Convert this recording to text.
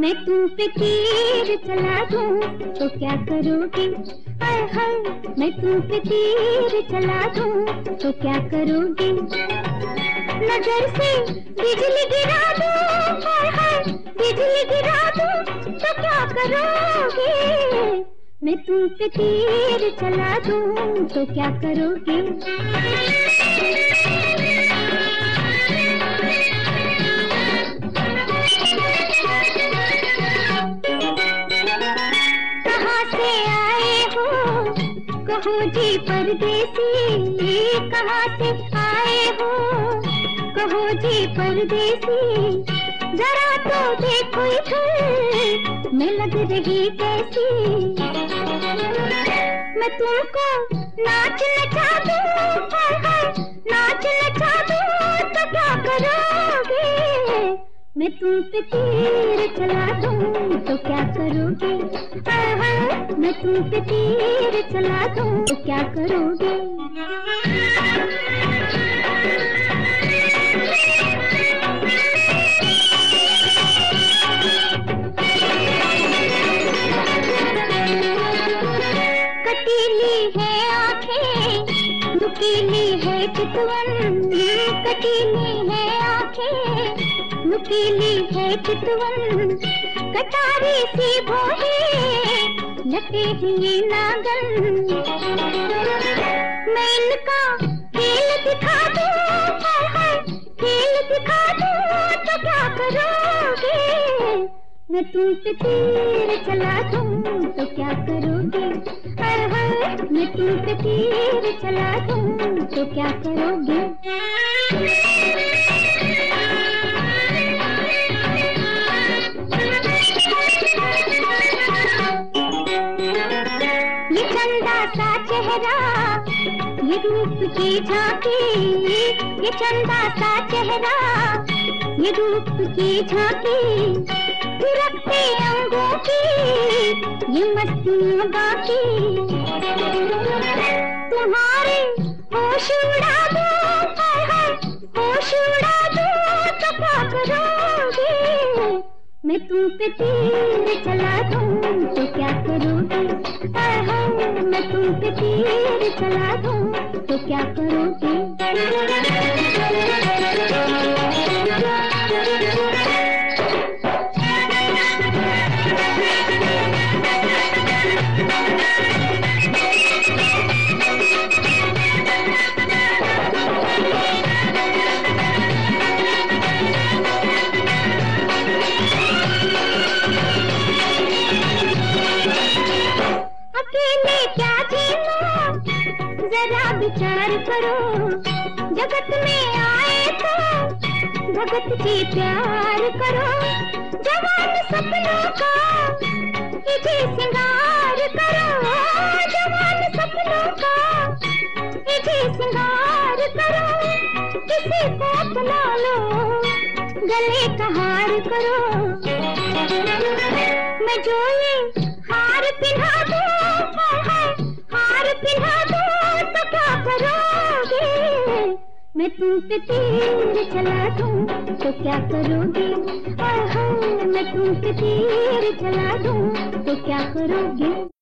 मैं तुम पे तीर चला दूं तो क्या करोगे? हाय हाय, मैं तुम पे तीर चला दूं तो क्या करोगे? नजर से बिजली गिरा दूं, हाय हाय, बिजली गिरा दूं तो क्या करोगे? मैं तुम पे तीर चला दूं तो क्या करोगे? कहो जी परदेसी, कहाँ से आए हो? कहो जी परदेसी, जरा तो देखो इधर मैं लग रही कैसी। मैं तुमको नाच नचा दूं, हाय हाय, नाच नचा दूं तो क्या करोगे? मैं तुम पे तीर चला दूं तो क्या करोगे? हाय हाय, मैं तुम पे तीर चला दूं तो क्या करोगे? कटीली है आंखें, नुकीली है चितवन, कटीली है आंखें, नुकीली है चितवन, कटारी सी भौहें, लटेरी नागन। मैं इनका खेल दिखा दूं, हाय हाय, खेल दिखा दूं तो क्या करोगे? मैं तुम पे तीर चला दूं तो क्या करोगे? हाय हाय, मैं तुम पे तीर चला दूं तो क्या करोगे? ये चंदा सा चेहरा, ये रूप की झांकी, ये चंदा सा चेहरा, ये रूप की झांकी, थिरकते अंगों की ये मस्तियाँ बाकी। तुम्हारे होश उड़ा दूं, हाय हाय, होश उड़ा दूं तो क्या करोगे? मैं तुम पे तीर चला दूं तो क्या करोगे? हाय हाय, मैं तुम पे तीर चला दूं तो क्या करोगे? अकेले क्या जीना, जरा विचार करो, जगत में आए तो भगत जी प्यार करो। जवान सपनों का इजी सिंगार करो, जवान सपनों का इजी सिंगार करो। किसी को अपना लो, गले का हार करो। मैं जो ये हार पिन्हा दूं, हाय हार पिन्हा दूं तो क्या करोगे? मैं तुम पे तीर चला दूं तो क्या करोगे? हाय हाय, मैं तुम पे तीर चला दूं तो क्या करोगे?